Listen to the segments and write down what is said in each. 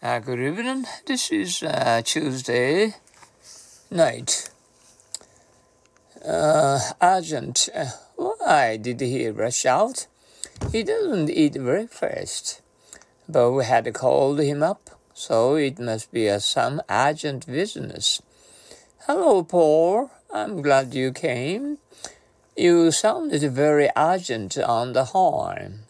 Good evening. This is Tuesday night. Urgent. Why did he rush out? He doesn't eat breakfast. But we had called him up, so it must be some urgent business. Hello, Paul. I'm glad you came. You sounded very urgent on the horn.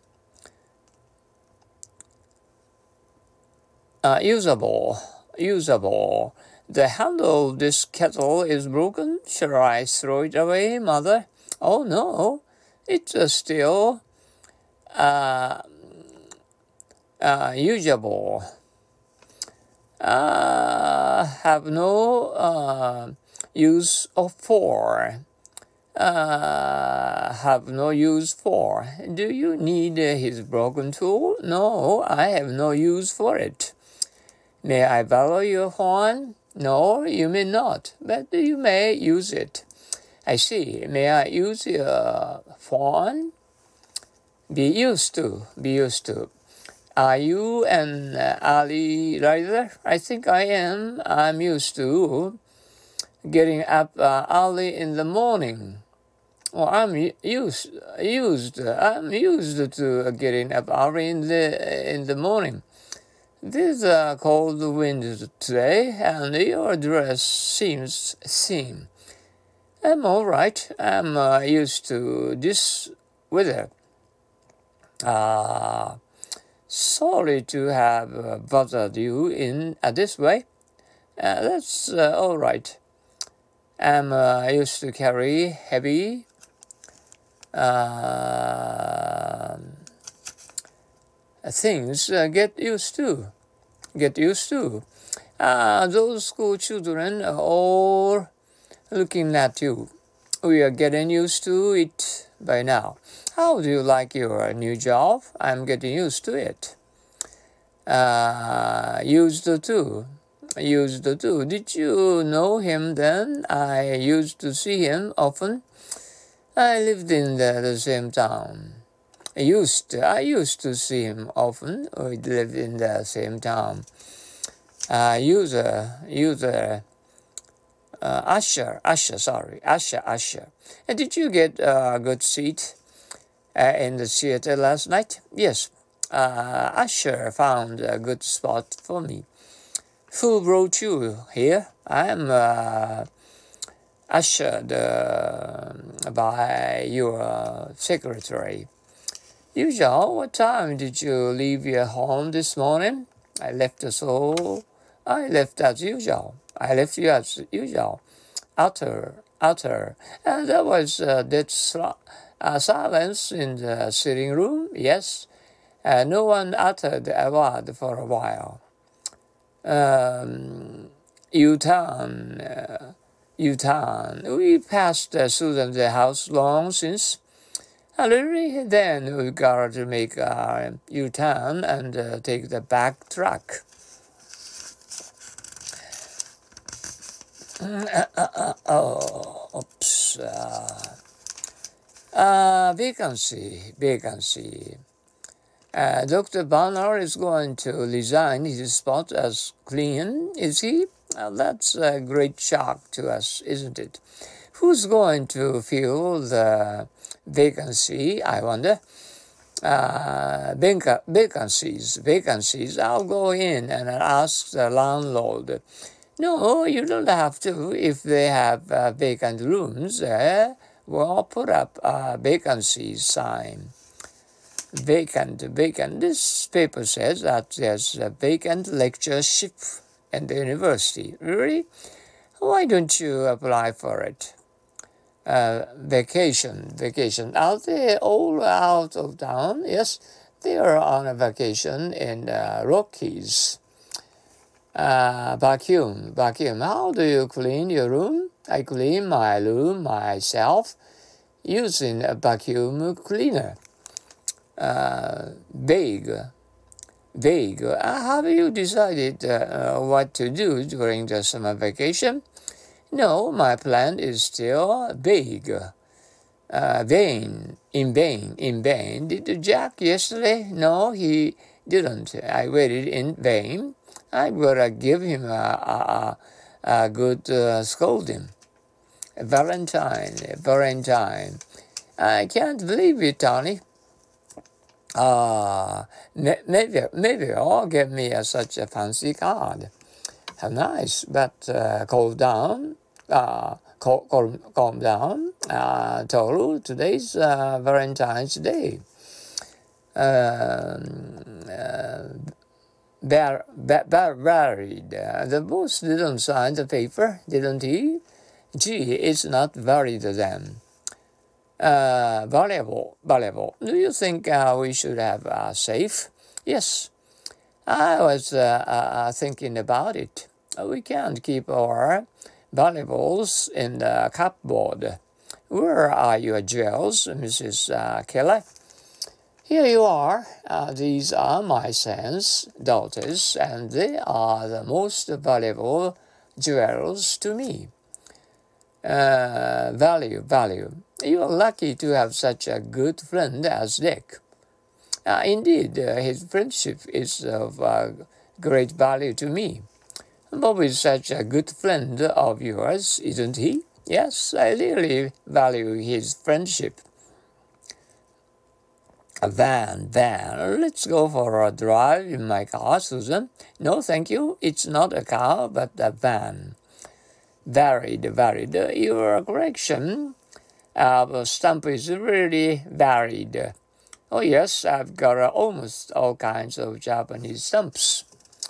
Usable. The handle of this kettle is broken. Shall I throw it away, Mother? Oh, no. It's still usable. Have no use for. Have no use for. Do you need his broken tool? No, I have no use for it. May I borrow your horn? No, you may not, but you may use it. I see. May I use your horn? Be used to. Are you an early riser? I think I am. I'm used to getting up early in the morning. Well, I'm used to getting up early in the morning. This cold wind today, and your dress seems thin. I'm all right. I'm used to this weather. Sorry to have bothered you in this way. That's all right. I'm used to carry heavy things. Get used to. Those school children are all looking at you. We are getting used to it by now. How do you like your new job? I'm getting used to it. Used to. Did you know him then? I used to see him often. I lived in the same town. I used to see him often. We lived in the same town. Usher. And did you get a good seat in the theater last night? Yes. Usher found a good spot for me. Who brought you here? I'm ushered by your secretary. Usual, what time did you leave your home this morning? I left as usual. I left you as usual. Utter. And there was dead silence in the sitting room. Yes. No one uttered a word for a while. U-turn. We passed Susan's house long since. Really? Then we got to make a U-turn and take the back track. Vacancy. Dr. Barnard is going to resign his spot as clean, is he? That's a great shock to us, isn't it? Who's going to fill the vacancy, I wonder? Vacancies. I'll go in and ask the landlord. No, you don't have to. If they have vacant rooms, we'll put up a vacancy sign. Vacant. This paper says that there's a vacant lectureship at the university. Really? Why don't you apply for it? Vacation. Are they all out of town? Yes, they are on a vacation in Rockies. Vacuum. How do you clean your room? I clean my room myself using a vacuum cleaner. Vague. Have you decided what to do during the summer vacation? No, my plan is still vague. In vain. Did Jack yesterday? No, he didn't. I waited in vain. I'm gonna give him a good scolding. Valentine. I can't believe it, Tony. Maybe I'll get me such a fancy card. How nice, but calm down. Calm down. Toru, today's Valentine's Day. Varied. The boss didn't sign the paper, didn't he? Gee, it's not varied then. Valuable. Do you think we should have a safe? Yes. I was thinking about it. We can't keep our valuables in the cupboard. Where are your jewels, Mrs. Keller? Here you are. These are my son's daughters, and they are the most valuable jewels to me. Value. You are lucky to have such a good friend as Dick. Indeed, his friendship is of great value to me. Bob is such a good friend of yours, isn't he? Yes, I really value his friendship. A van. Let's go for a drive in my car, Susan. No, thank you. It's not a car, but a van. Varied. Your correction stump is really varied. Oh yes, I've got almost all kinds of Japanese stumps.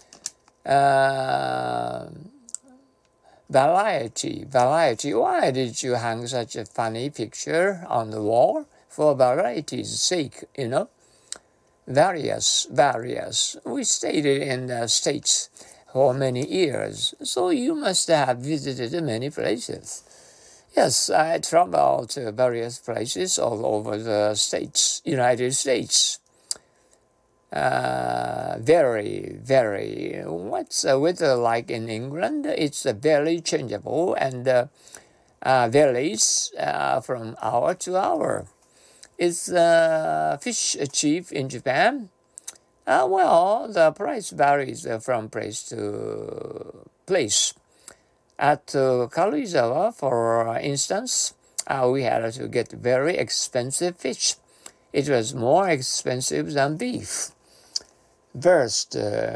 Variety. Why did you hang such a funny picture on the wall? For variety's sake, you know. Various. We stayed in the States for many years, so you must have visited many places. Yes, I traveled to various places all over the States, United States. Very. What's the weather like in England? It's very changeable and varies from hour to hour. Is fish cheap in Japan? Well, the price varies from place to place. At Karuizawa, for instance, we had to get very expensive fish. It was more expensive than beef. Verst.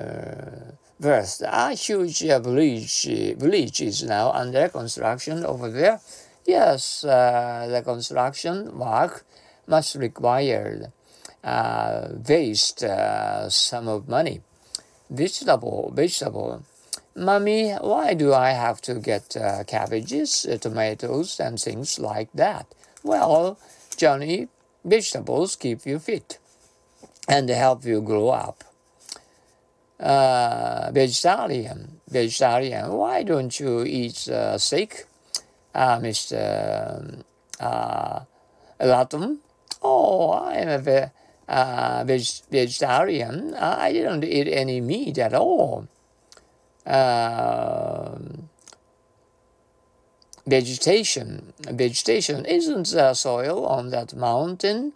A huge village is now under construction over there. Yes, the construction work must require waste sum of money. Vegetable. Mommy, why do I have to get cabbages, tomatoes, and things like that? Well, Johnny, vegetables keep you fit and help you grow up. Vegetarian. Why don't you eat steak, Mr. Latham? Oh, I am a vegetarian. I don't eat any meat at all. Vegetation. Isn't the soil on that mountain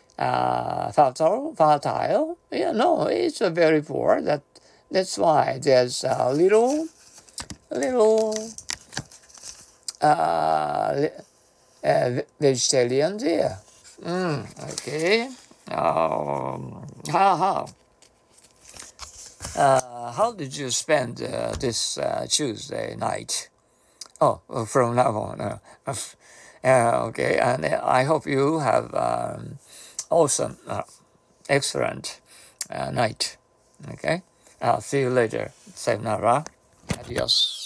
fertile? Yeah, no, it's very poor. That's why there's a little vegetarian there. Okay. How did you spend this Tuesday night? Oh, from now on. Okay, and I hope you have awesome, excellent night. Okay. See you later. Sayonara. Adios.